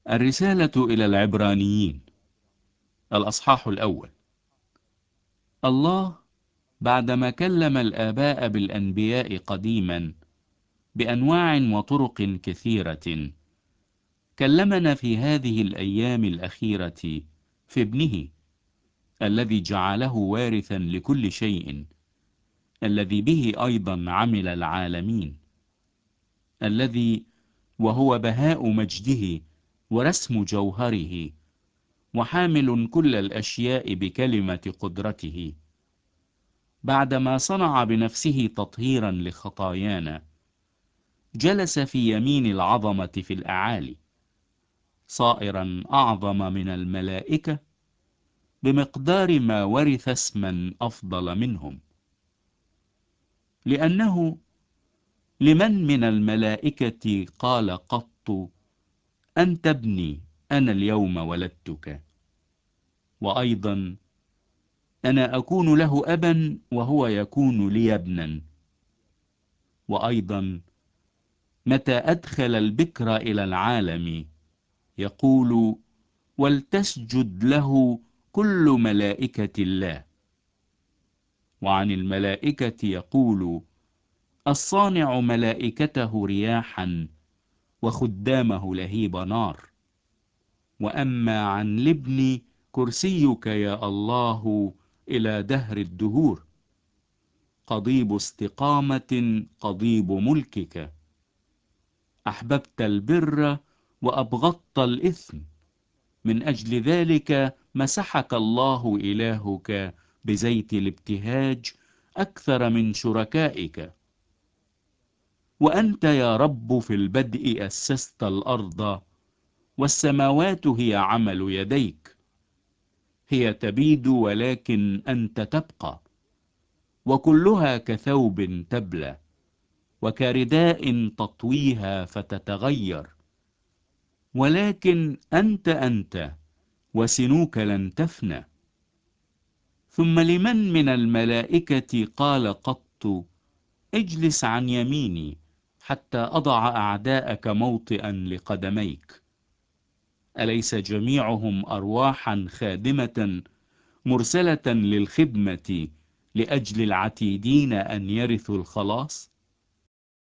الرسالة إلى العبرانيين، الأصحاح الأول. الله بعدما كلم الآباء بالأنبياء قديما بأنواع وطرق كثيرة، كلمنا في هذه الأيام الأخيرة في ابنه الذي جعله وارثا لكل شيء، الذي به أيضا عمل العالمين، الذي وهو بهاء مجده ورسم جوهره، وحامل كل الأشياء بكلمة قدرته، بعدما صنع بنفسه تطهيرا لخطايانا، جلس في يمين العظمة في الأعالي، صائرا أعظم من الملائكة بمقدار ما ورث اسما أفضل منهم. لأنه لمن من الملائكة قال قط: أنت ابني، أنا اليوم ولدتك؟ وأيضا أنا أكون له أبا وهو يكون لي ابنا. وأيضا متى أدخل البكر إلى العالم يقول: ولتسجد له كل ملائكة الله. وعن الملائكة يقول: الصانع ملائكته رياحا وخدامه لهيب نار. وأما عن الابن: كرسيك يا الله إلى دهر الدهور، قضيب استقامة قضيب ملكك، أحببت البر وأبغضت الإثم، من أجل ذلك مسحك الله إلهك بزيت الابتهاج أكثر من شركائك. وأنت يا رب في البدء أسست الأرض، والسماوات هي عمل يديك. هي تبيد ولكن أنت تبقى، وكلها كثوب تبلى، وكرداء تطويها فتتغير. ولكن أنت وسنوك لن تفنى. ثم لمن من الملائكة قال قط: اجلس عن يميني حتى أضع أعداءك موطئا لقدميك؟ أليس جميعهم أرواحا خادمة مرسلة للخدمة لأجل العتيدين أن يرثوا الخلاص؟